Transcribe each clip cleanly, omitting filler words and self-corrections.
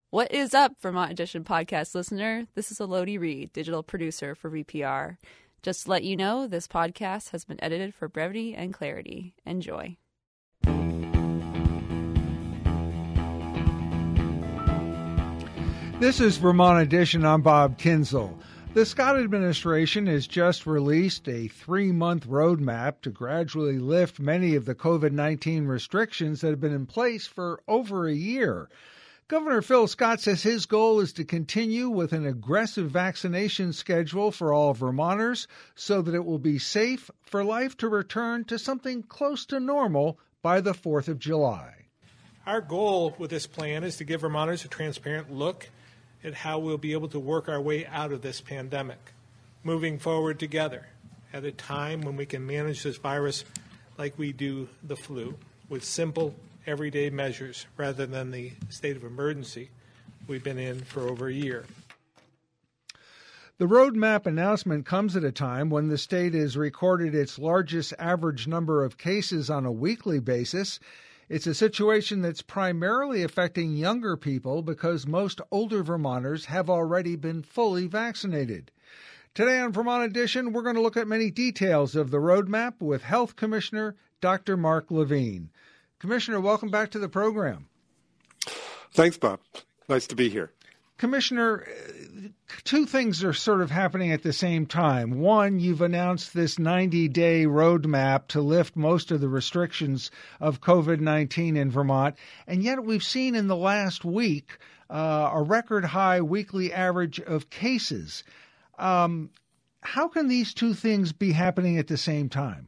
What is up, Vermont Edition podcast listener? This is Elodie Reed, digital producer for VPR. Just to let you know, this podcast has been edited for brevity and clarity. Enjoy. This is Vermont Edition. I'm Bob Kinzel. The Scott administration has just released a 3-month roadmap to gradually lift many of the COVID-19 restrictions that have been in place for over a year. Governor Phil Scott says his goal is to continue with an aggressive vaccination schedule for all Vermonters so that it will be safe for life to return to something close to normal by the 4th of July. Our goal with this plan is to give Vermonters a transparent look at how we'll be able to work our way out of this pandemic, moving forward together at a time when we can manage this virus like we do the flu, with simple, everyday measures rather than the state of emergency we've been in for over a year. The roadmap announcement comes at a time when the state has recorded its largest average number of cases on a weekly basis. It's a situation that's primarily affecting younger people because most older Vermonters have already been fully vaccinated. Today on Vermont Edition, we're going to look at many details of the roadmap with Health Commissioner Dr. Mark Levine. Commissioner, welcome back to the program. Thanks, Bob. Nice to be here. Commissioner, two things are sort of happening at the same time. One, you've announced this 90-day roadmap to lift most of the restrictions of COVID-19 in Vermont, and yet we've seen in the last week a record high weekly average of cases. How can these two things be happening at the same time?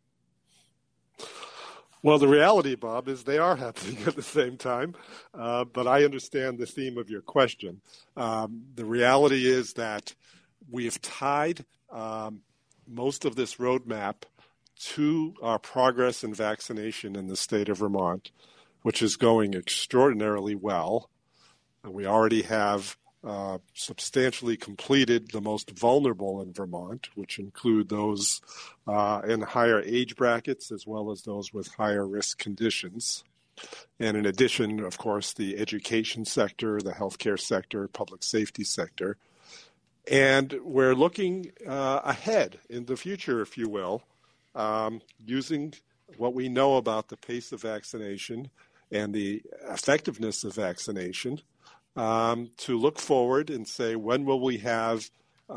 Well, the reality, Bob, is they are happening at the same time, but I understand the theme of your question. The reality is that we have tied most of this roadmap to our progress in vaccination in the state of Vermont, which is going extraordinarily well. We already have substantially completed the most vulnerable in Vermont, which include those in higher age brackets as well as those with higher risk conditions. And in addition, of course, the education sector, the healthcare sector, public safety sector. And we're looking ahead in the future, if you will, using what we know about the pace of vaccination and the effectiveness of vaccination to look forward and say, when will we have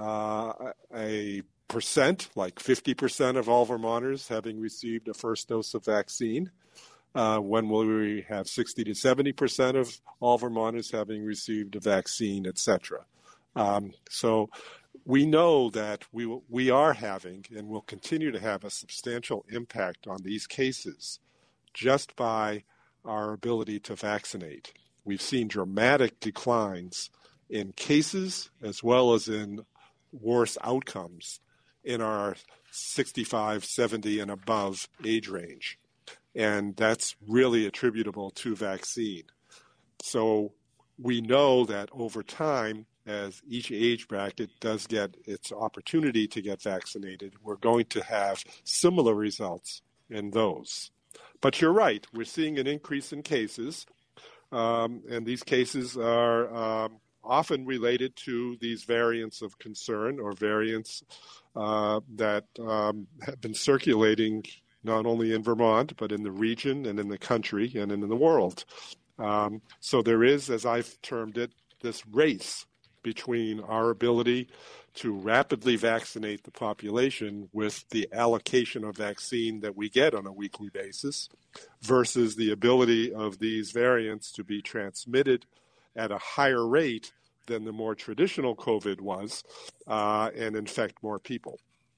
a percent, like 50% of all Vermonters having received a first dose of vaccine? When will we have 60 to 70% of all Vermonters having received a vaccine, et cetera? So we know that we are having and will continue to have a substantial impact on these cases just by our ability to vaccinate. We've seen dramatic declines in cases as well as in worse outcomes in our 65, 70, and above age range. And that's really attributable to vaccine. So we know that over time, as each age bracket does get its opportunity to get vaccinated, we're going to have similar results in those. But you're right, we're seeing an increase in cases. And these cases are often related to these variants of concern or variants that have been circulating not only in Vermont, but in the region and in the country and in the world. So there is, as I've termed it, this race between our ability to rapidly vaccinate the population with the allocation of vaccine that we get on a weekly basis versus the ability of these variants to be transmitted at a higher rate than the more traditional COVID was and infect more people.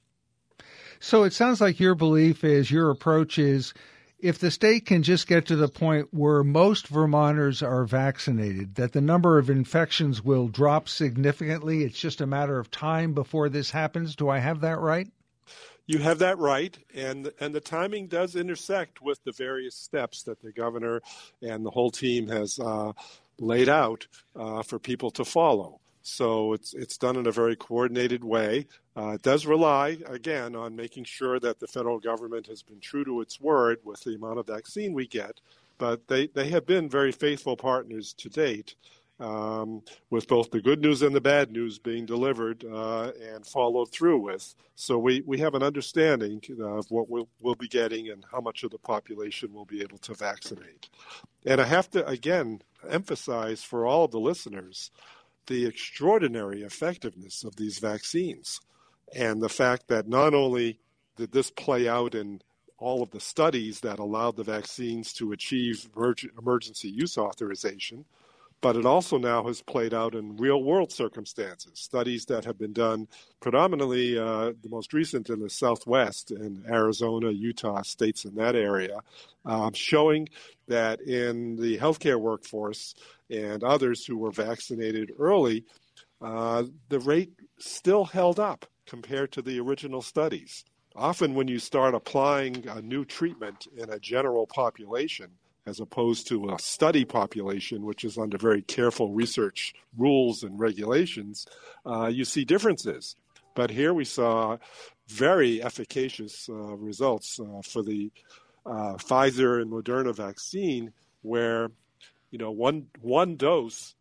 So it sounds like your belief is, your approach is, if the state can just get to the point where most Vermonters are vaccinated, that the number of infections will drop significantly. It's just a matter of time before this happens. Do I have that right? You have that right, and the timing does intersect with the various steps that the governor and the whole team has laid out for people to follow. So it's done in a very coordinated way. It does rely, again, on making sure that the federal government has been true to its word with the amount of vaccine we get, but they have been very faithful partners to date. with both the good news and the bad news being delivered and followed through with. So we have an understanding of what we'll be getting and how much of the population we'll be able to vaccinate. And I have to, again, emphasize for all of the listeners the extraordinary effectiveness of these vaccines and the fact that not only did this play out in all of the studies that allowed the vaccines to achieve emergency use authorization, but it also now has played out in real-world circumstances, studies that have been done predominantly, the most recent in the Southwest, in Arizona, Utah, states in that area, showing that in the healthcare workforce and others who were vaccinated early, the rate still held up compared to the original studies. Often when you start applying a new treatment in a general population, as opposed to a study population, which is under very careful research rules and regulations, you see differences. But here we saw very efficacious results for the Pfizer and Moderna vaccine, where one dose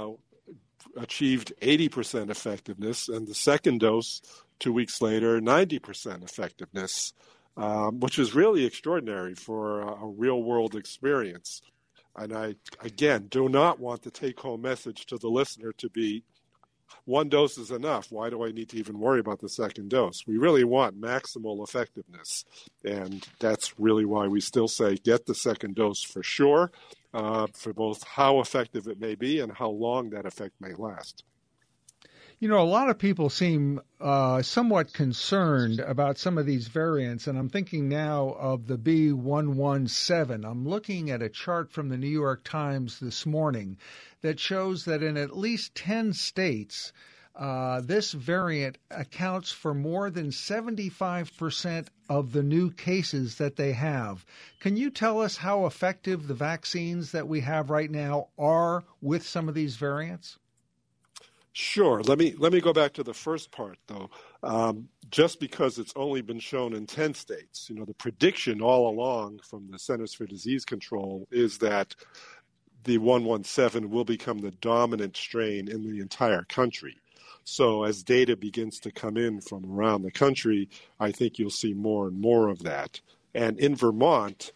achieved 80% effectiveness, and the second dose 2 weeks later, 90% effectiveness. Which is really extraordinary for a real-world experience. And I, again, do not want the take-home message to the listener to be, one dose is enough. Why do I need to even worry about the second dose? We really want maximal effectiveness. And that's really why we still say get the second dose for sure, for both how effective it may be and how long that effect may last. A lot of people seem somewhat concerned about some of these variants, and I'm thinking now of the B.1.1.7. I'm looking at a chart from the New York Times this morning that shows that in at least 10 states, this variant accounts for more than 75% of the new cases that they have. Can you tell us how effective the vaccines that we have right now are with some of these variants? Sure. Let me go back to the first part, though. Just because it's only been shown in 10 states, the prediction all along from the Centers for Disease Control is that the 117 will become the dominant strain in the entire country. So as data begins to come in from around the country, I think you'll see more and more of that. And in Vermont,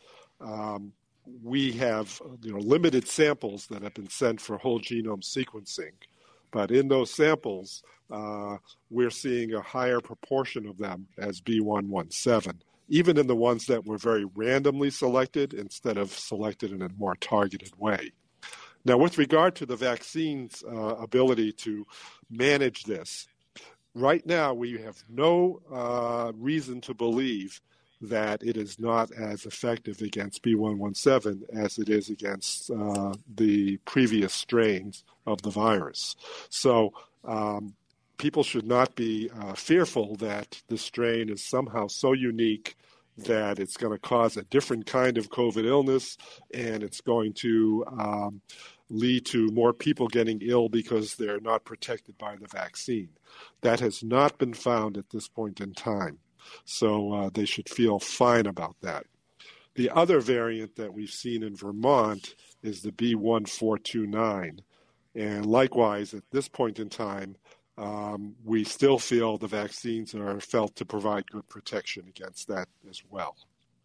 we have limited samples that have been sent for whole genome sequencing. But in those samples, we're seeing a higher proportion of them as B.1.1.7, even in the ones that were very randomly selected instead of selected in a more targeted way. Now, with regard to the vaccine's ability to manage this, right now we have no reason to believe that it is not as effective against B.1.1.7 as it is against the previous strains of the virus. So people should not be fearful that this strain is somehow so unique that it's going to cause a different kind of COVID illness and it's going to lead to more people getting ill because they're not protected by the vaccine. That has not been found at this point in time. So they should feel fine about that. The other variant that we've seen in Vermont is the B.1.429. And likewise, at this point in time, we still feel the vaccines are felt to provide good protection against that as well.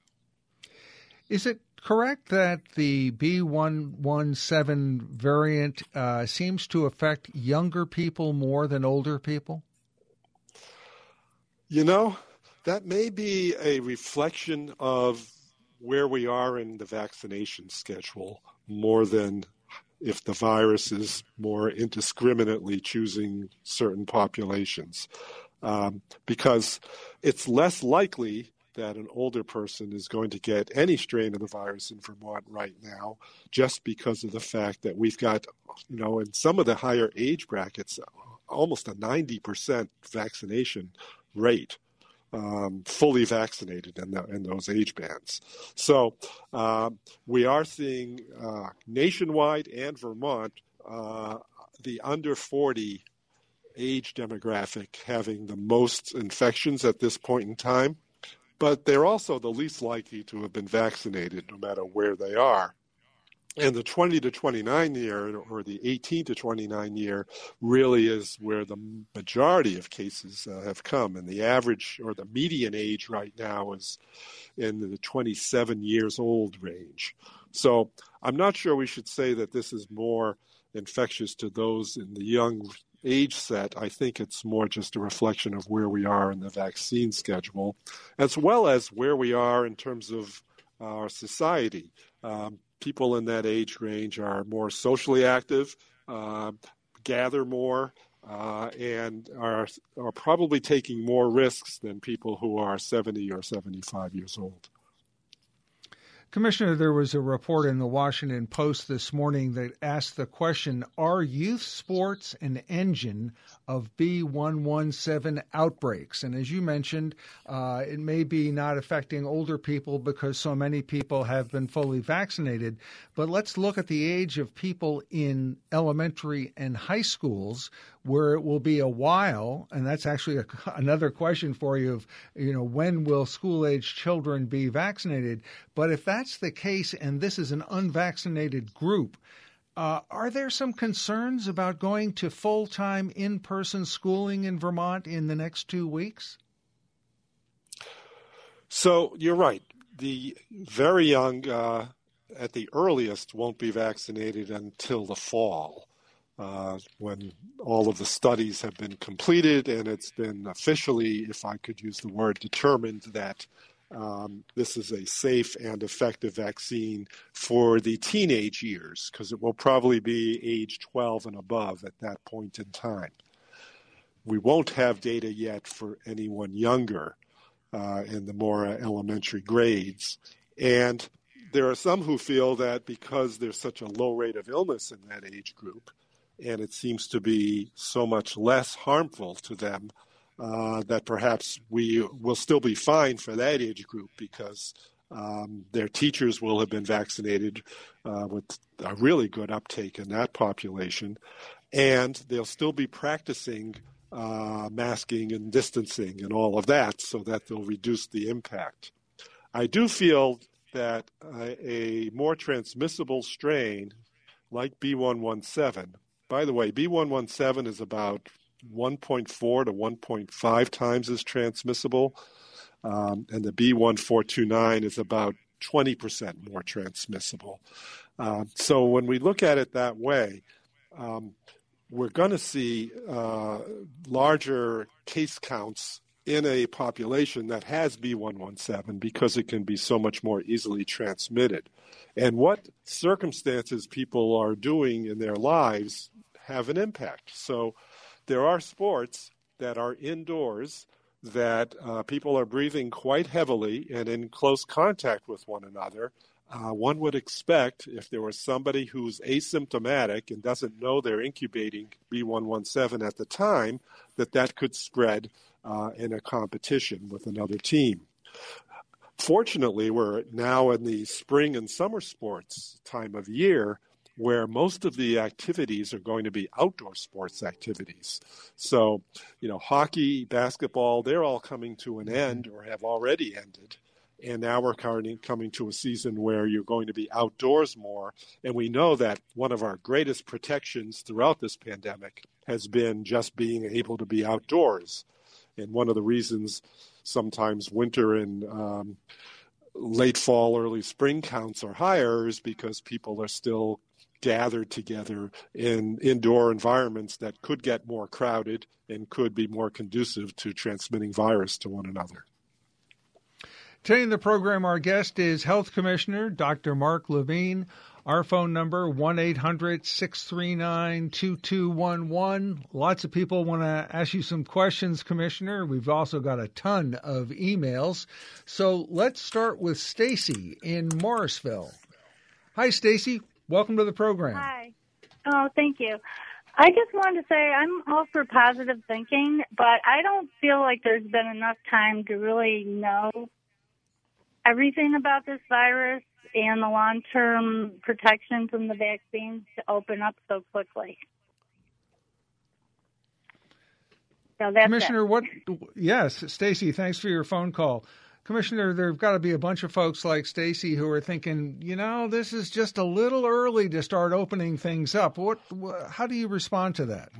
Is it correct that the B.1.1.7 variant seems to affect younger people more than older people? That may be a reflection of where we are in the vaccination schedule more than if the virus is more indiscriminately choosing certain populations. Because it's less likely that an older person is going to get any strain of the virus in Vermont right now, just because of the fact that we've got, in some of the higher age brackets, almost a 90% vaccination rate. Fully vaccinated in those age bands. So we are seeing nationwide and Vermont, the under 40 age demographic having the most infections at this point in time, but they're also the least likely to have been vaccinated no matter where they are. And the 20 to 29 year, or the 18 to 29 year, really is where the majority of cases have come. And the average, or the median age right now, is in the 27 years old range. So I'm not sure we should say that this is more infectious to those in the young age set. I think it's more just a reflection of where we are in the vaccine schedule, as well as where we are in terms of our society. People in that age range are more socially active, gather more, and are probably taking more risks than people who are 70 or 75 years old. Commissioner, there was a report in the Washington Post this morning that asked the question, are youth sports an engine of B117 outbreaks? And as you mentioned, it may be not affecting older people because so many people have been fully vaccinated. But let's look at the age of people in elementary and high schools, where it will be a while, and that's actually another question for you of, when will school-age children be vaccinated? But if that's the case, and this is an unvaccinated group, are there some concerns about going to full-time in-person schooling in Vermont in the next 2 weeks? So you're right. The very young, at the earliest, won't be vaccinated until the fall. When all of the studies have been completed and it's been officially, if I could use the word, determined that this is a safe and effective vaccine for the teenage years, because it will probably be age 12 and above at that point in time. We won't have data yet for anyone younger in the more elementary grades. And there are some who feel that because there's such a low rate of illness in that age group, and it seems to be so much less harmful to them, that perhaps we will still be fine for that age group because their teachers will have been vaccinated with a really good uptake in that population, and they'll still be practicing masking and distancing and all of that so that they'll reduce the impact. I do feel that a more transmissible strain like B117, by the way, B117 is about 1.4 to 1.5 times as transmissible, and the B1429 is about 20% more transmissible. So when we look at it that way, we're going to see larger case counts in a population that has B117 because it can be so much more easily transmitted. And what circumstances people are doing in their lives have an impact. So there are sports that are indoors that people are breathing quite heavily and in close contact with one another. One would expect if there was somebody who's asymptomatic and doesn't know they're incubating B117 at the time, that could spread in a competition with another team. Fortunately, we're now in the spring and summer sports time of year, where most of the activities are going to be outdoor sports activities. So, hockey, basketball, they're all coming to an end or have already ended. And now we're coming to a season where you're going to be outdoors more. And we know that one of our greatest protections throughout this pandemic has been just being able to be outdoors. And one of the reasons sometimes winter and late fall, early spring counts are higher is because people are still gathered together in indoor environments that could get more crowded and could be more conducive to transmitting virus to one another. Today in the program, our guest is Health Commissioner Dr. Mark Levine. Our phone number, 1-800-639-2211. Lots of people want to ask you some questions, Commissioner. We've also got a ton of emails. So let's start with Stacy in Morrisville. Hi, Stacy. Welcome to the program. Hi. Oh, thank you. I just wanted to say I'm all for positive thinking, but I don't feel like there's been enough time to really know everything about this virus and the long-term protection from the vaccines to open up so quickly. So that's Commissioner, Yes, Stacy, thanks for your phone call. Commissioner, there have got to be a bunch of folks like Stacy who are thinking, this is just a little early to start opening things up. How do you respond to that?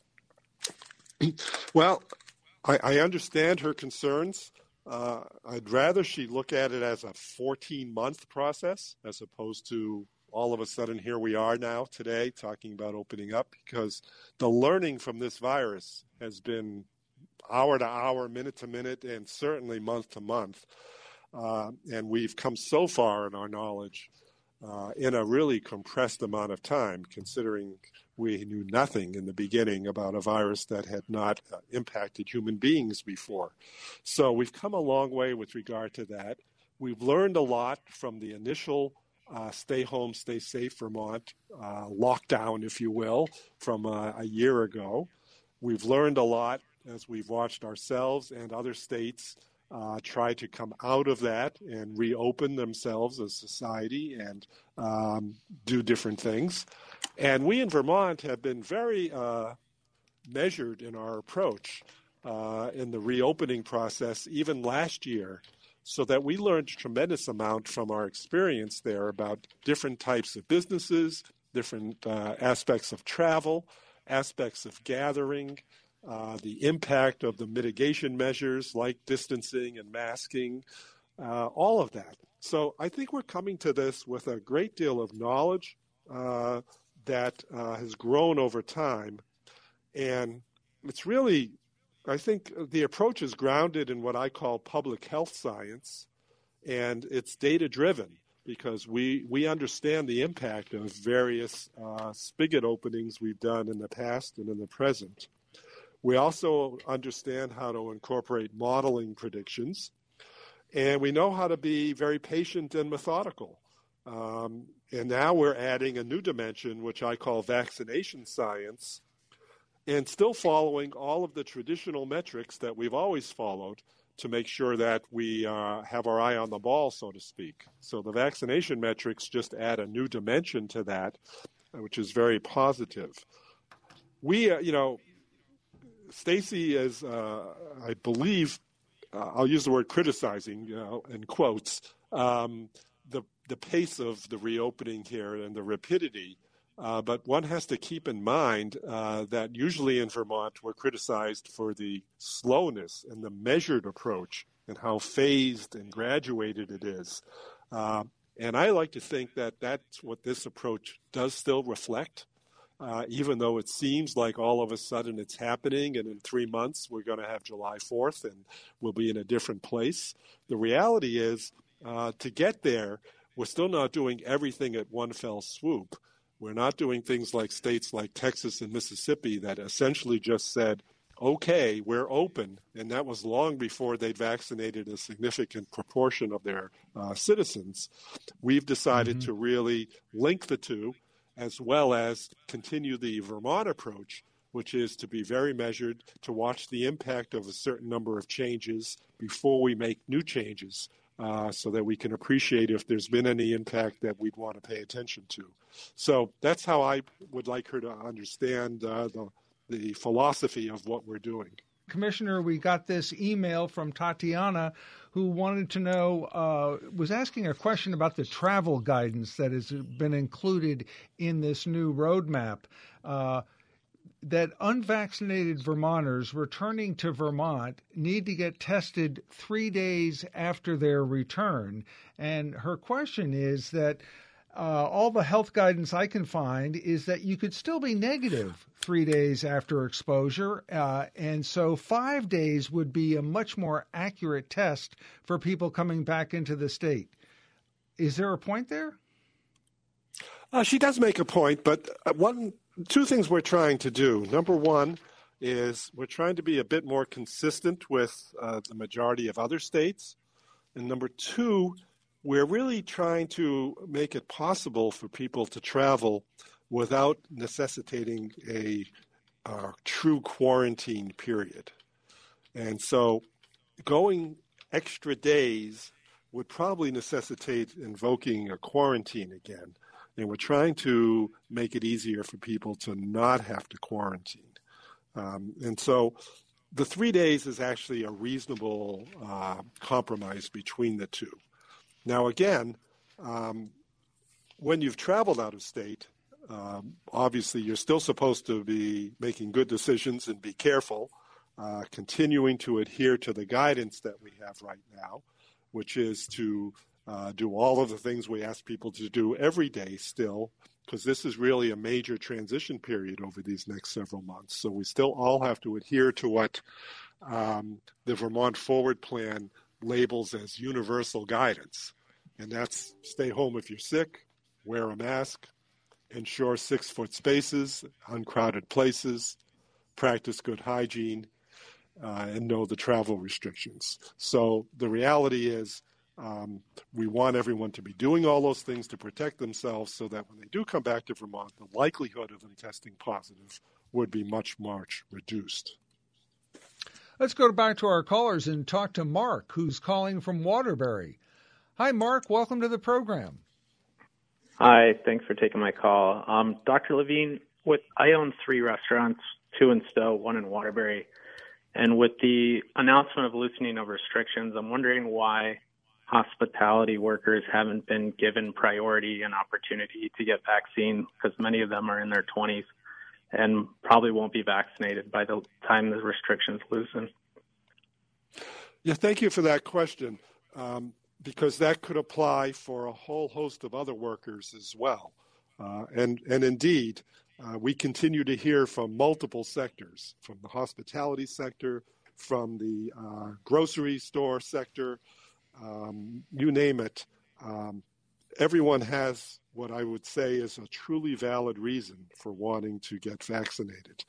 Well, I understand her concerns. I'd rather she look at it as a 14-month process as opposed to all of a sudden here we are now today talking about opening up, because the learning from this virus has been hour to hour, minute to minute, and certainly month to month. And we've come so far in our knowledge in a really compressed amount of time, considering we knew nothing in the beginning about a virus that had not impacted human beings before. So we've come a long way with regard to that. We've learned a lot from the initial stay home, stay safe Vermont lockdown, if you will, from a year ago. We've learned a lot as we've watched ourselves and other states try to come out of that and reopen themselves as society and do different things. And we in Vermont have been very measured in our approach in the reopening process, even last year, so that we learned a tremendous amount from our experience there about different types of businesses, different aspects of travel, aspects of gathering, the impact of the mitigation measures like distancing and masking, all of that. So I think we're coming to this with a great deal of knowledge that has grown over time. And it's really, I think the approach is grounded in what I call public health science, and it's data-driven because we understand the impact of various spigot openings we've done in the past and in the present. We also understand how to incorporate modeling predictions, and we know how to be very patient and methodical. And now we're adding a new dimension, which I call vaccination science, and still following all of the traditional metrics that we've always followed to make sure that we have our eye on the ball, so to speak. So the vaccination metrics just add a new dimension to that, which is very positive. We, Stacy is, I believe, I'll use the word criticizing, in quotes, the pace of the reopening here and the rapidity. But one has to keep in mind that usually in Vermont, we're criticized for the slowness and the measured approach and how phased and graduated it is. And I like to think that that's what this approach does still reflect. Even though it seems like all of a sudden it's happening and in 3 months we're going to have July 4th and we'll be in a different place. The reality is to get there, we're still not doing everything at one fell swoop. We're not doing things like states like Texas and Mississippi that essentially just said, okay, we're open. And that was long before they'd vaccinated a significant proportion of their citizens. We've decided to really link the two, as well as continue the Vermont approach, which is to be very measured, to watch the impact of a certain number of changes before we make new changes, so that we can appreciate if there's been any impact that we'd want to pay attention to. So that's how I would like her to understand the philosophy of what we're doing. Commissioner, we got this email from Tatiana who wanted to know, was asking a question about the travel guidance that has been included in this new roadmap, that unvaccinated Vermonters returning to Vermont need to get tested 3 days after their return. And her question is that all the health guidance I can find is that you could still be negative 3 days after exposure. And so 5 days would be a much more accurate test for people coming back into the state. Is there a point there? She does make a point, but two things we're trying to do. Number one is we're trying to be a bit more consistent with the majority of other states. And number two, we're really trying to make it possible for people to travel without necessitating a true quarantine period. And so going extra days would probably necessitate invoking a quarantine again. And we're trying to make it easier for people to not have to quarantine. And so the 3 days is actually a reasonable compromise between the two. Now, again, when you've traveled out of state, obviously you're still supposed to be making good decisions and be careful, continuing to adhere to the guidance that we have right now, which is to do all of the things we ask people to do every day still, because this is really a major transition period over these next several months. So we still all have to adhere to what the Vermont Forward Plan labels as universal guidance. And that's stay home if you're sick, wear a mask, ensure 6-foot spaces, uncrowded places, practice good hygiene, and know the travel restrictions. So the reality is we want everyone to be doing all those things to protect themselves so that when they do come back to Vermont, the likelihood of them testing positive would be much reduced. Let's go back to our callers and talk to Mark, who's calling from Waterbury. Hi, Mark. Welcome to the program. Hi. Thanks for taking my call. Dr. Levine, I own 3 restaurants, 2 in Stowe, 1 in Waterbury. And with the announcement of loosening of restrictions, I'm wondering why hospitality workers haven't been given priority and opportunity to get vaccine, because many of them are in their 20s and probably won't be vaccinated by the time the restrictions loosen. Yeah, thank you for that question, because that could apply for a whole host of other workers as well. And indeed, we continue to hear from multiple sectors, from the hospitality sector, from the grocery store sector, you name it. Everyone has what I would say is a truly valid reason for wanting to get vaccinated.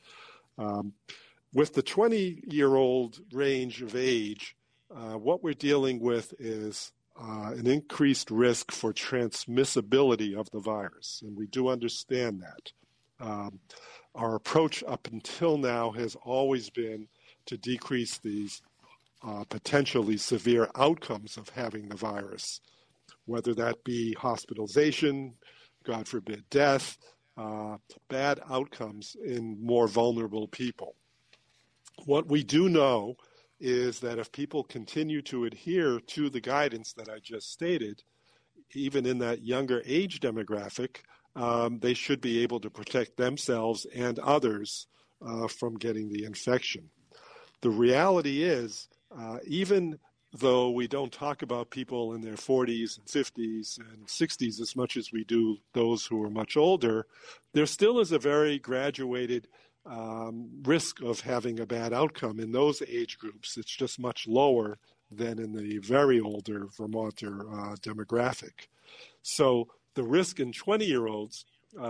With the 20-year-old range of age, what we're dealing with is an increased risk for transmissibility of the virus, and we do understand that. Our approach up until now has always been to decrease these potentially severe outcomes of having the virus, whether that be hospitalization, God forbid death, bad outcomes in more vulnerable people. What we do know is that if people continue to adhere to the guidance that I just stated, even in that younger age demographic, they should be able to protect themselves and others from getting the infection. The reality is, even though we don't talk about people in their 40s and 50s and 60s as much as we do those who are much older, there still is a very graduated risk of having a bad outcome in those age groups. It's just much lower than in the very older Vermonter demographic. So the risk in 20-year-olds,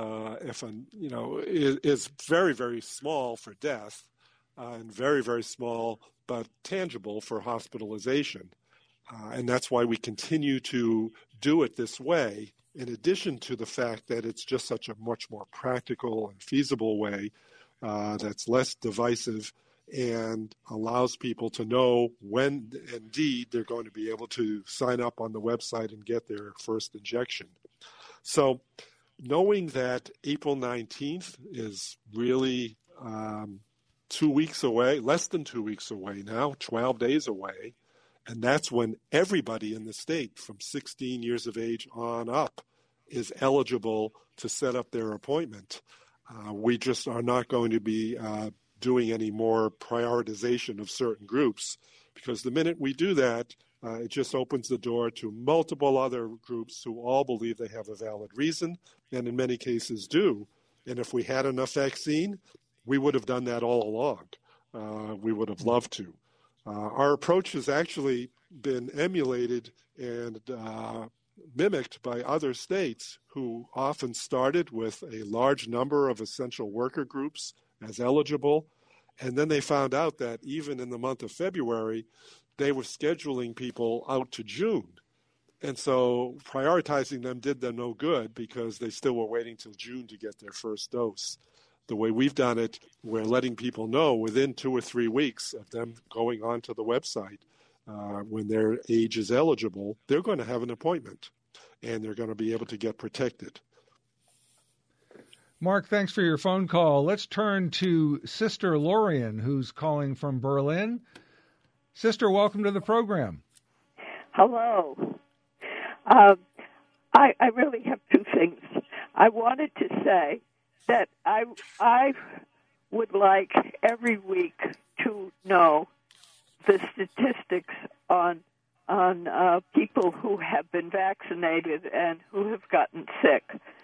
is very, very small for death and very, very small but tangible for hospitalization. And that's why we continue to do it this way, in addition to the fact that it's just such a much more practical and feasible way that's less divisive and allows people to know when indeed they're going to be able to sign up on the website and get their first injection. So knowing that April 19th is really 2 weeks away, less than 2 weeks away now, 12 days away, and that's when everybody in the state from 16 years of age on up is eligible to set up their appointment. We just are not going to be doing any more prioritization of certain groups, because the minute we do that, it just opens the door to multiple other groups who all believe they have a valid reason, and in many cases do. And if we had enough vaccine, we would have done that all along. We would have loved to. Our approach has actually been emulated and mimicked by other states who often started with a large number of essential worker groups as eligible, and then they found out that even in the month of February, they were scheduling people out to June. And so prioritizing them did them no good because they still were waiting till June to get their first dose. The way we've done it, we're letting people know within 2 or 3 weeks of them going onto the website, when their age is eligible, they're going to have an appointment and they're going to be able to get protected. Mark, thanks for your phone call. Let's turn to Sister Lorian, who's calling from Berlin. Sister, welcome to the program. Hello. I really have two things. I wanted to say that I would like every week to know the statistics on people who have been vaccinated and who have gotten sick.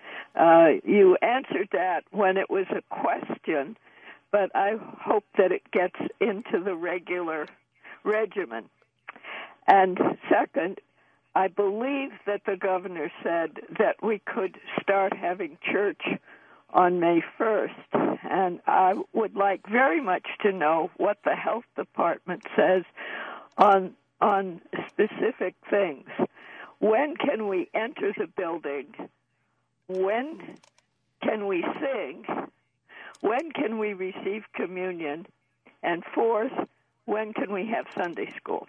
You answered that when it was a question, but I hope that it gets into the regular regimen. And second, I believe that the governor said that we could start having church on May 1st, and I would like very much to know what the health department says on specific things. When can we enter the building? When can we sing? When can we receive communion? And fourth, when can we have Sunday school?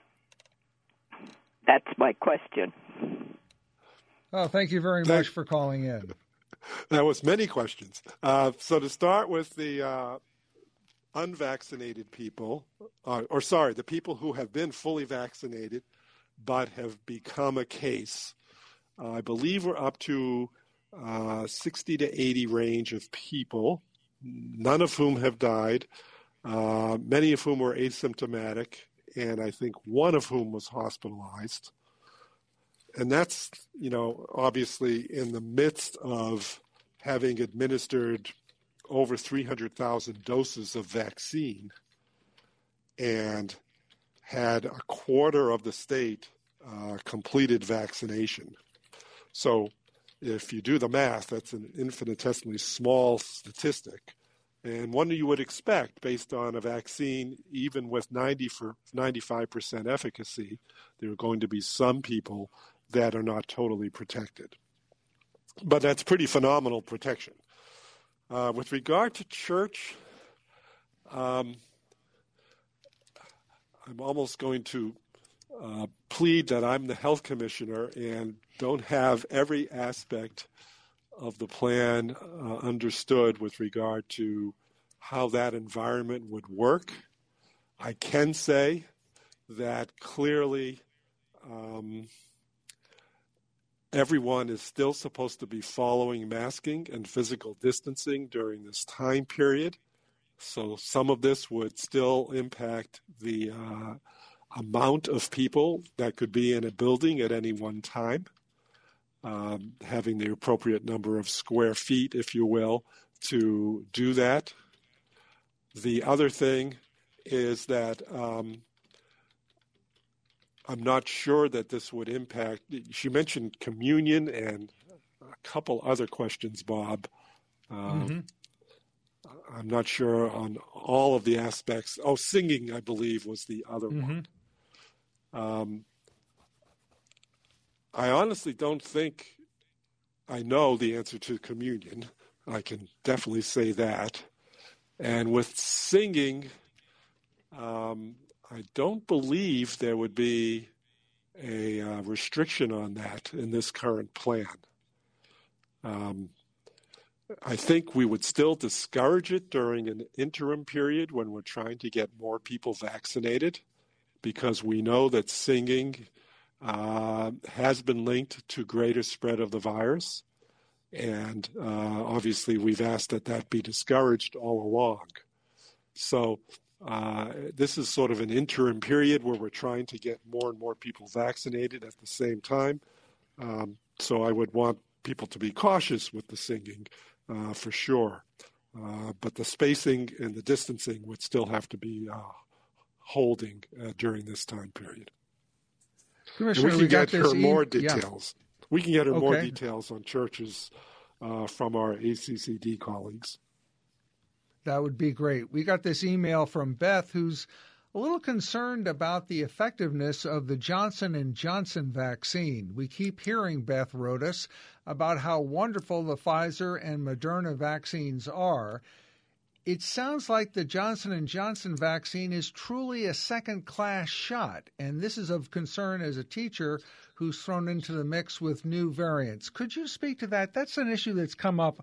That's my question. Oh, thank you very much for calling in. That was many questions. So to start with the unvaccinated people, the people who have been fully vaccinated but have become a case, I believe we're up to 60 to 80 range of people, none of whom have died, many of whom were asymptomatic, and I think one of whom was hospitalized. And that's, obviously in the midst of having administered over 300,000 doses of vaccine and had a quarter of the state completed vaccination. So if you do the math, that's an infinitesimally small statistic. And one you would expect, based on a vaccine, even with 95% efficacy, there are going to be some people that are not totally protected. But that's pretty phenomenal protection. With regard to church, I'm almost going to plead that I'm the health commissioner and don't have every aspect of the plan understood with regard to how that environment would work. I can say that clearly everyone is still supposed to be following masking and physical distancing during this time period. So some of this would still impact the amount of people that could be in a building at any one time, having the appropriate number of square feet, if you will, to do that. The other thing is that I'm not sure that this would impact. She mentioned communion and a couple other questions, Bob. I'm not sure on all of the aspects. Oh, singing, I believe, was the other one. I honestly don't think I know the answer to communion. I can definitely say that. And with singing, I don't believe there would be a restriction on that in this current plan. I think we would still discourage it during an interim period when we're trying to get more people vaccinated, because we know that singing has been linked to greater spread of the virus. And obviously we've asked that be discouraged all along. So this is sort of an interim period where we're trying to get more and more people vaccinated at the same time. So I would want people to be cautious with the singing for sure. But the spacing and the distancing would still have to be holding during this time period. Commissioner, we can get her more details. Yeah. We can get her more details on churches from our ACCD colleagues. That would be great. We got this email from Beth, who's a little concerned about the effectiveness of the Johnson & Johnson vaccine. We keep hearing, Beth wrote us, about how wonderful the Pfizer and Moderna vaccines are. It sounds like the Johnson & Johnson vaccine is truly a second-class shot, and this is of concern as a teacher who's thrown into the mix with new variants. Could you speak to that? That's an issue that's come up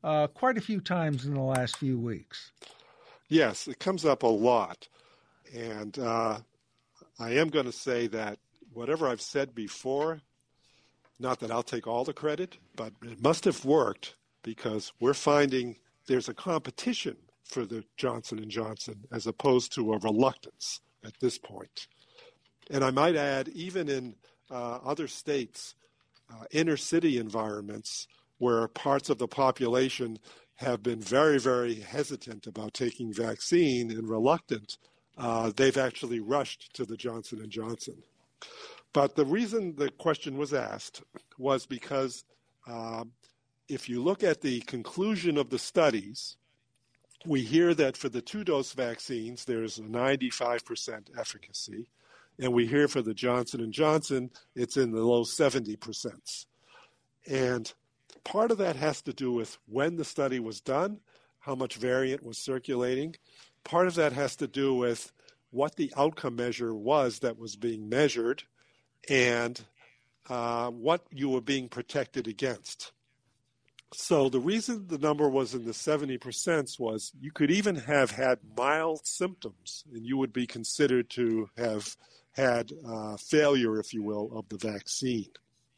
quite a few times in the last few weeks. Yes, it comes up a lot. And I am going to say that whatever I've said before, not that I'll take all the credit, but it must have worked because we're finding there's a competition for the Johnson & Johnson as opposed to a reluctance at this point. And I might add, even in other states, inner city environments where parts of the population have been very, very hesitant about taking vaccine and reluctant, they've actually rushed to the Johnson & Johnson. But the reason the question was asked was because if you look at the conclusion of the studies, we hear that for the 2-dose vaccines, there's a 95% efficacy. And we hear for the Johnson & Johnson, it's in the low 70%. And part of that has to do with when the study was done, how much variant was circulating. Part of that has to do with what the outcome measure was that was being measured and what you were being protected against. So the reason the number was in the 70% was you could even have had mild symptoms and you would be considered to have had failure, if you will, of the vaccine.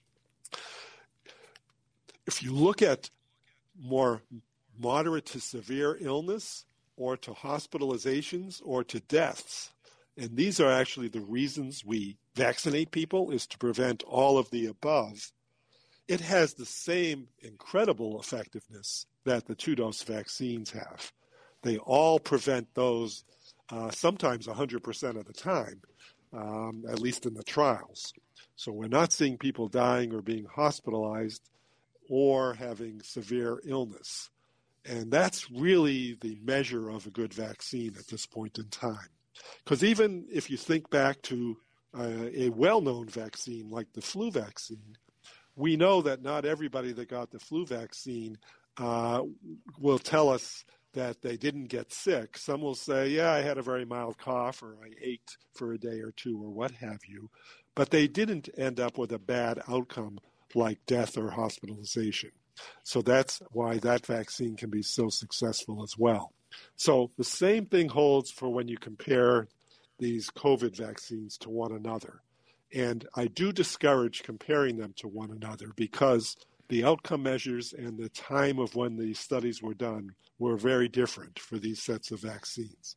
If you look at more moderate to severe illness or to hospitalizations or to deaths, and these are actually the reasons we vaccinate people, is to prevent all of the above, it has the same incredible effectiveness that the 2-dose vaccines have. They all prevent those sometimes 100% of the time, at least in the trials. So we're not seeing people dying or being hospitalized or having severe illness. And that's really the measure of a good vaccine at this point in time. Because even if you think back to a well-known vaccine like the flu vaccine, we know that not everybody that got the flu vaccine will tell us that they didn't get sick. Some will say, yeah, I had a very mild cough, or I ached for a day or two, or what have you. But they didn't end up with a bad outcome like death or hospitalization. So that's why that vaccine can be so successful as well. So the same thing holds for when you compare these COVID vaccines to one another. And I do discourage comparing them to one another because the outcome measures and the time of when these studies were done were very different for these sets of vaccines.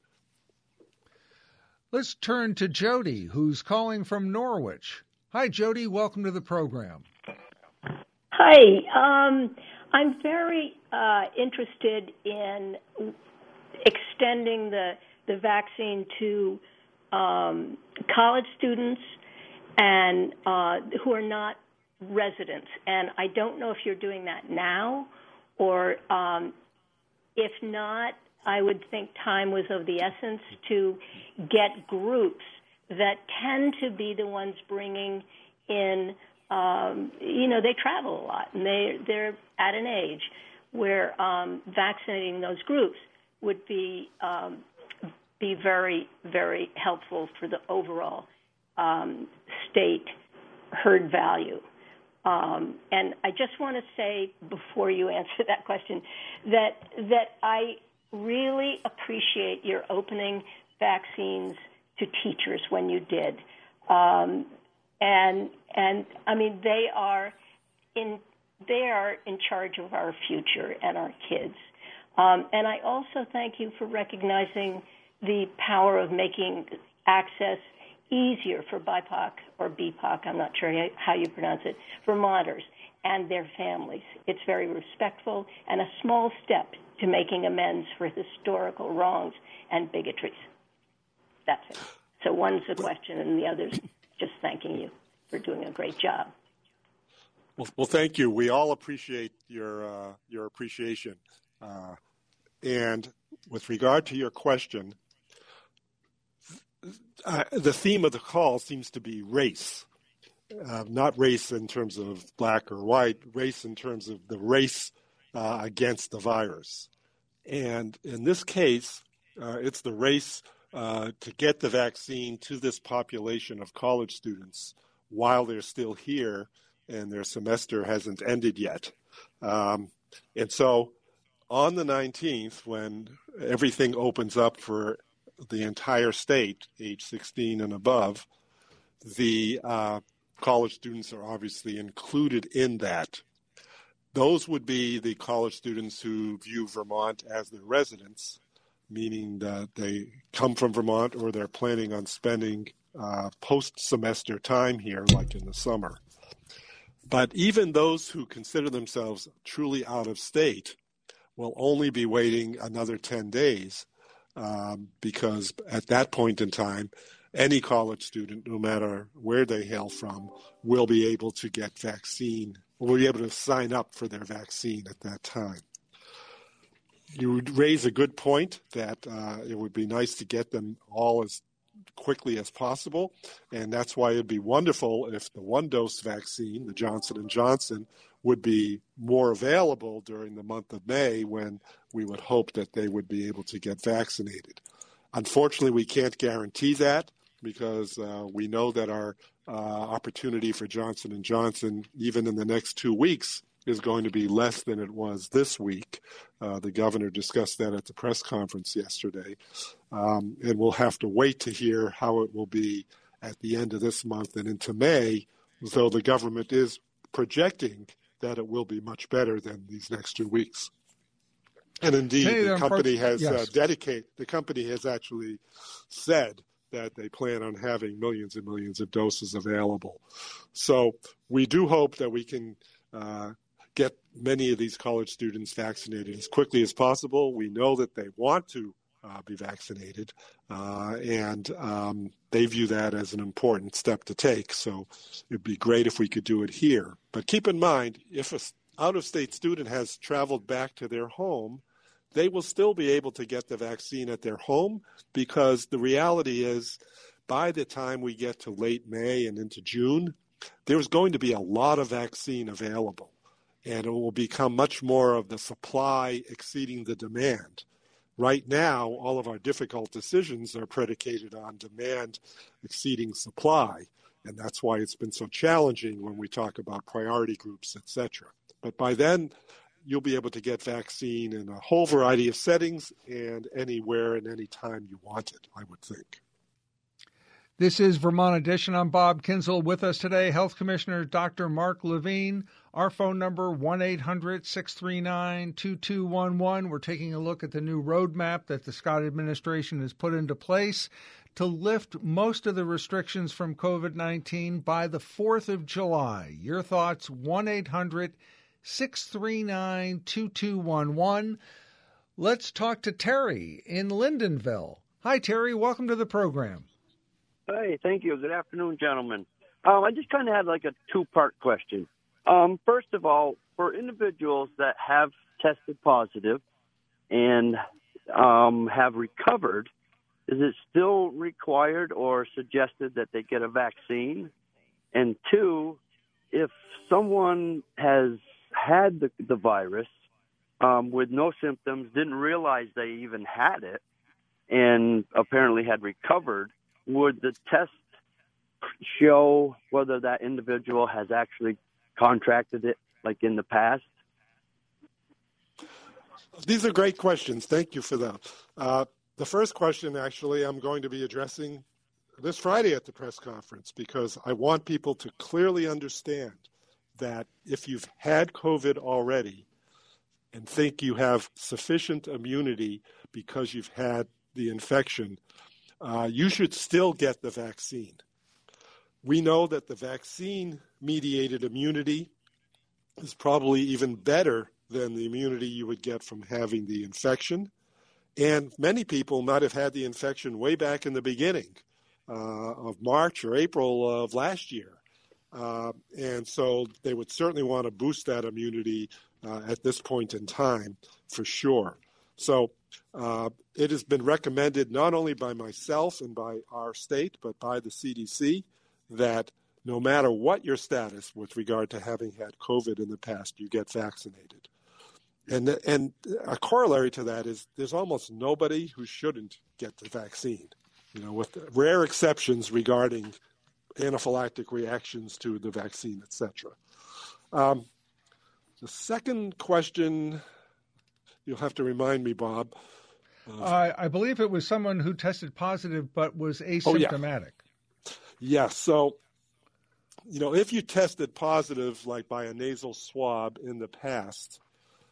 Let's turn to Jody, who's calling from Norwich. Hi, Jody. Welcome to the program. Hi. I'm very interested in extending the vaccine to college students and who are not residents. And I don't know if you're doing that now, or if not, I would think time was of the essence to get groups that tend to be the ones bringing in, they travel a lot, and they're at an age where vaccinating those groups would be very, very helpful for the overall state herd value. And I just want to say, before you answer that question, that I really appreciate your opening vaccines to teachers when you did. And I mean, they are in charge of our future and our kids. And I also thank you for recognizing the power of making access easier for BIPOC or BPOC, I'm not sure how you pronounce it, Vermonters and their families. It's very respectful and a small step to making amends for historical wrongs and bigotries. That's it. So one's a question and the other's just thanking you for doing a great job. Well, thank you. We all appreciate your appreciation. And with regard to your question, the theme of the call seems to be race, not race in terms of black or white, race in terms of the race against the virus. And in this case, it's the race to get the vaccine to this population of college students while they're still here and their semester hasn't ended yet. And so on the 19th, when everything opens up for the entire state, age 16 and above, the college students are obviously included in that. Those would be the college students who view Vermont as their residence, meaning that they come from Vermont or they're planning on spending post-semester time here, like in the summer. But even those who consider themselves truly out of state will only be waiting another 10 days because at that point in time, any college student, no matter where they hail from, will be able to get vaccine, will be able to sign up for their vaccine at that time. You would raise a good point that it would be nice to get them all as quickly as possible, and that's why it'd be wonderful if the one-dose vaccine, the Johnson & Johnson, would be more available during the month of May, when we would hope that they would be able to get vaccinated. Unfortunately, we can't guarantee that because we know that our opportunity for Johnson & Johnson, even in the next 2 weeks, is going to be less than it was this week. The governor discussed that at the press conference yesterday. And we'll have to wait to hear how it will be at the end of this month and into May, though the government is projecting that it will be much better than these next 2 weeks. And indeed, the company has the company has actually said that they plan on having millions and millions of doses available. So we do hope that we can get many of these college students vaccinated as quickly as possible. We know that they want to be vaccinated, and they view that as an important step to take. So it'd be great if we could do it here. But keep in mind, if an out-of-state student has traveled back to their home, they will still be able to get the vaccine at their home, because the reality is by the time we get to late May and into June, there's going to be a lot of vaccine available, and it will become much more of the supply exceeding the demand. Right now, all of our difficult decisions are predicated on demand exceeding supply, and that's why it's been so challenging when we talk about priority groups, etc. But by then, you'll be able to get vaccine in a whole variety of settings and anywhere and any time you want it, I would think. This is Vermont Edition. I'm Bob Kinzel. With us today, Health Commissioner Dr. Mark Levine. Our phone number, 1-800-639-2211. We're taking a look at the new roadmap that the Scott administration has put into place to lift most of the restrictions from COVID-19 by the 4th of July. Your thoughts, 1-800-639-2211. Let's talk to Terry in Lyndonville. Hi, Terry. Welcome to the program. Hey, thank you. Good afternoon, gentlemen. I just kind of had like a two-part question. First of all, for individuals that have tested positive and have recovered, is it still required or suggested that they get a vaccine? And two, if someone has had the virus with no symptoms, didn't realize they even had it, and apparently had recovered, would the test show whether that individual has actually contracted it like in the past? These are great questions. Thank you for them. The first question, actually, I'm going to be addressing this Friday at the press conference, because I want people to clearly understand that if you've had COVID already and think you have sufficient immunity because you've had the infection, you should still get the vaccine. We know that the vaccine-mediated immunity is probably even better than the immunity you would get from having the infection. And many people might have had the infection way back in the beginning of March or April of last year. And so they would certainly want to boost that immunity at this point in time, for sure. So it has been recommended not only by myself and by our state, but by the CDC, that no matter what your status with regard to having had COVID in the past, you get vaccinated. And a corollary to that is there's almost nobody who shouldn't get the vaccine, with rare exceptions regarding anaphylactic reactions to the vaccine, etc. The second question You'll have to remind me, Bob. I believe it was someone who tested positive but was asymptomatic. Yes. So, if you tested positive, like by a nasal swab in the past,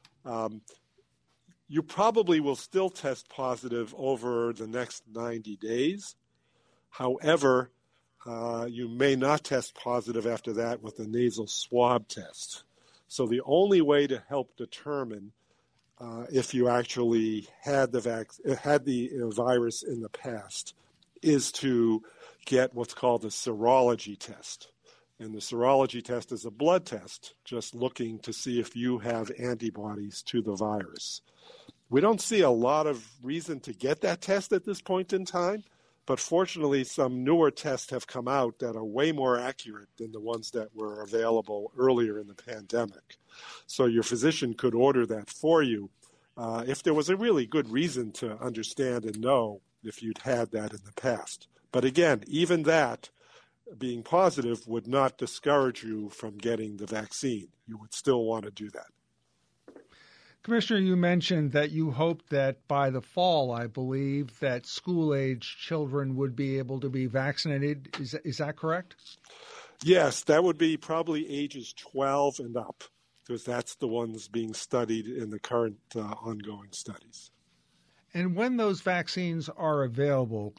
you probably will still test positive over the next 90 days. However, you may not test positive after that with a nasal swab test. So the only way to help determine if you actually had the virus in the past is to get what's called a serology test. And the serology test is a blood test, just looking to see if you have antibodies to the virus. We don't see a lot of reason to get that test at this point in time, but fortunately some newer tests have come out that are way more accurate than the ones that were available earlier in the pandemic. So your physician could order that for you if there was a really good reason to understand and know if you'd had that in the past. But again, even that, being positive, would not discourage you from getting the vaccine. You would still want to do that. Commissioner, you mentioned that you hoped that by the fall, I believe, that school-age children would be able to be vaccinated. Is that correct? Yes, that would be probably ages 12 and up, because that's the ones being studied in the current ongoing studies. And when those vaccines are available,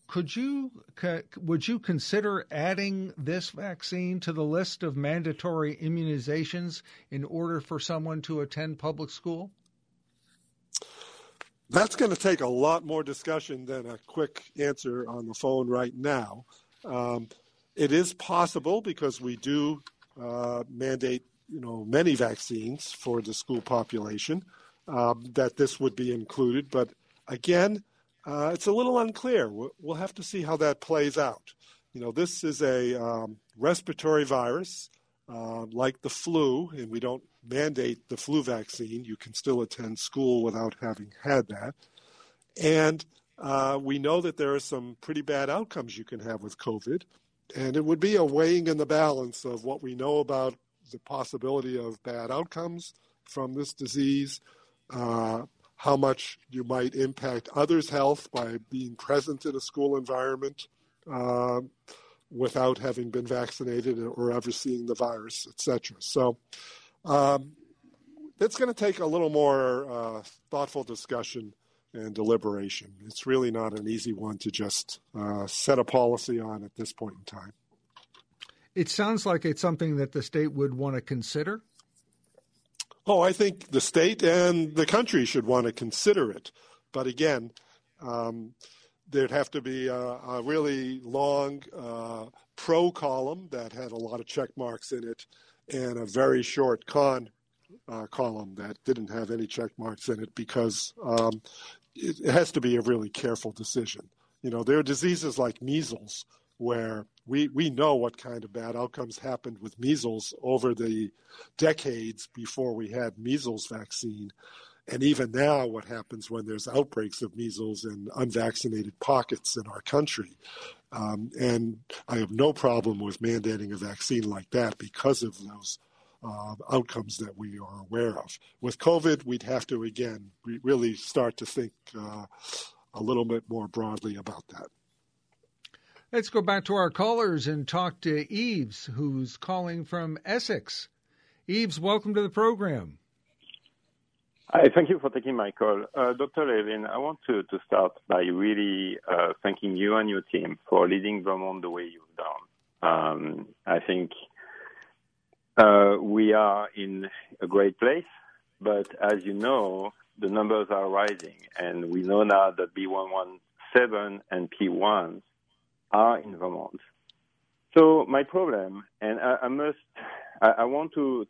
would you consider adding this vaccine to the list of mandatory immunizations in order for someone to attend public school? That's going to take a lot more discussion than a quick answer on the phone right now. It is possible, because we do mandate many vaccines for the school population, that this would be included. But again, it's a little unclear. We'll have to see how that plays out. This is a respiratory virus like the flu, and we don't mandate the flu vaccine. You can still attend school without having had that. And we know that there are some pretty bad outcomes you can have with COVID. And it would be a weighing in the balance of what we know about the possibility of bad outcomes from this disease, how much you might impact others' health by being present in a school environment without having been vaccinated or ever seeing the virus, etc. So it's going to take a little more thoughtful discussion and deliberation. It's really not an easy one to just set a policy on at this point in time. It sounds like it's something that the state would want to consider. Oh, I think the state and the country should want to consider it. But again, there'd have to be a really long pro column that had a lot of check marks in it and a very short con column that didn't have any check marks in it, because it has to be a really careful decision. There are diseases like measles where we know what kind of bad outcomes happened with measles over the decades before we had measles vaccine. And even now, what happens when there's outbreaks of measles in unvaccinated pockets in our country. And I have no problem with mandating a vaccine like that because of those outcomes that we are aware of. With COVID, we'd have to, again, really start to think a little bit more broadly about that. Let's go back to our callers and talk to Eves, who's calling from Essex. Eves, welcome to the program. Hi, thank you for taking my call. Dr. Levin, I want to start by really thanking you and your team for leading Vermont the way you've done. I think we are in a great place, but as you know, the numbers are rising, and we know now that B117 and P1s are in Vermont. So my problem, and I want to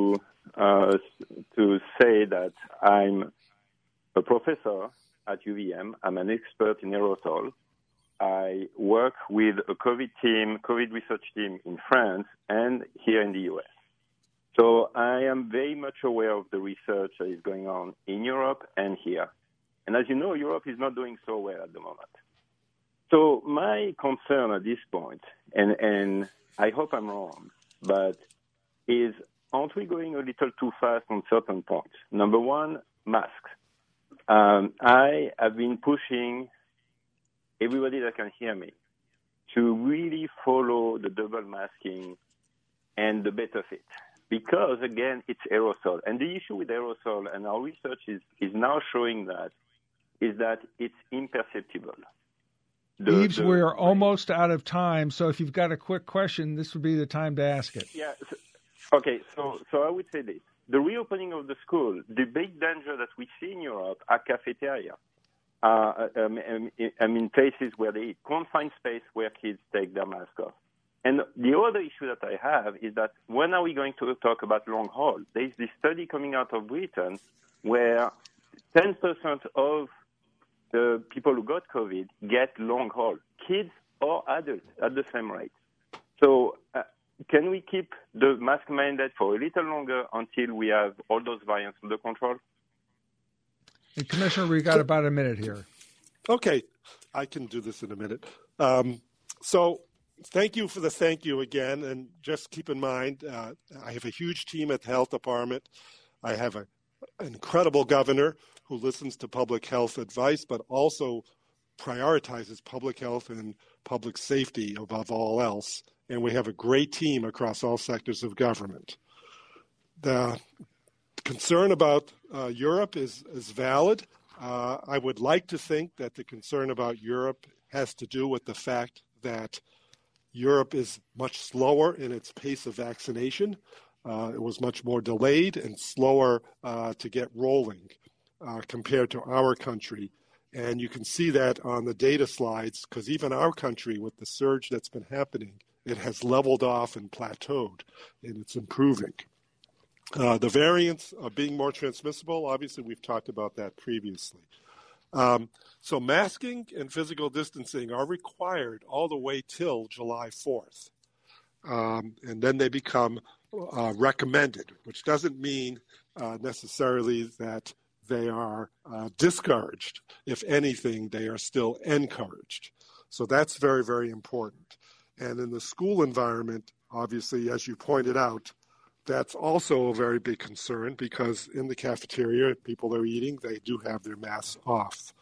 say that I'm a professor at UVM. I'm an expert in aerosol. I work with a COVID research team in France and here in the US. So I am very much aware of the research that is going on in Europe and here. And as you know, Europe is not doing so well at the moment. So my concern at this point, and I hope I'm wrong, but is, aren't we going a little too fast on certain points? Number one, masks. I have been pushing everybody that can hear me to really follow the double masking and the better fit. Because, again, it's aerosol. And the issue with aerosol, and our research is now showing that, is that it's imperceptible. Yves, we're almost out of time, so if you've got a quick question, this would be the time to ask it. Yeah. Okay, so I would say this. The reopening of the school, the big danger that we see in Europe are cafeteria. Places where they eat, confined space where kids take their mask off. And the other issue that I have is that when are we going to talk about long haul? There's this study coming out of Britain where 10% of the people who got COVID get long haul, kids or adults at the same rate. So can we keep the mask mandate for a little longer until we have all those variants under control? And Commissioner, we got about a minute here. Okay, I can do this in a minute. So thank you for the thank you again. And just keep in mind, I have a huge team at the health department. I have an incredible governor who listens to public health advice, but also prioritizes public health and public safety above all else. And we have a great team across all sectors of government. The concern about Europe is valid. I would like to think that the concern about Europe has to do with the fact that Europe is much slower in its pace of vaccination. It was much more delayed and slower to get rolling compared to our country. And you can see that on the data slides, because even our country, with the surge that's been happening, it has leveled off and plateaued, and it's improving. The variants of being more transmissible, obviously we've talked about that previously. So masking and physical distancing are required all the way till July 4th. And then they become recommended, which doesn't mean necessarily that they are discouraged. If anything, they are still encouraged. So that's very, very important. And in the school environment, obviously, as you pointed out, that's also a very big concern because in the cafeteria, people are eating, they do have their masks off.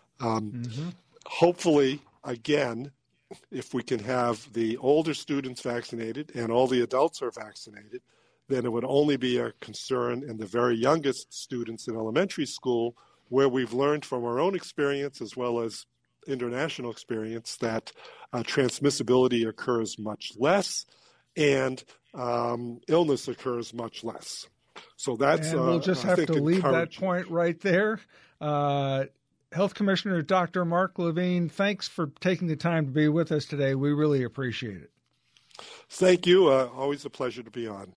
Hopefully, again, if we can have the older students vaccinated and all the adults are vaccinated, then it would only be a concern in the very youngest students in elementary school, where we've learned from our own experience as well as international experience that transmissibility occurs much less and illness occurs much less. So that's and we'll just have to leave that point right there. Health Commissioner Dr. Mark Levine, thanks for taking the time to be with us today. We really appreciate it. Thank you. Always a pleasure to be on.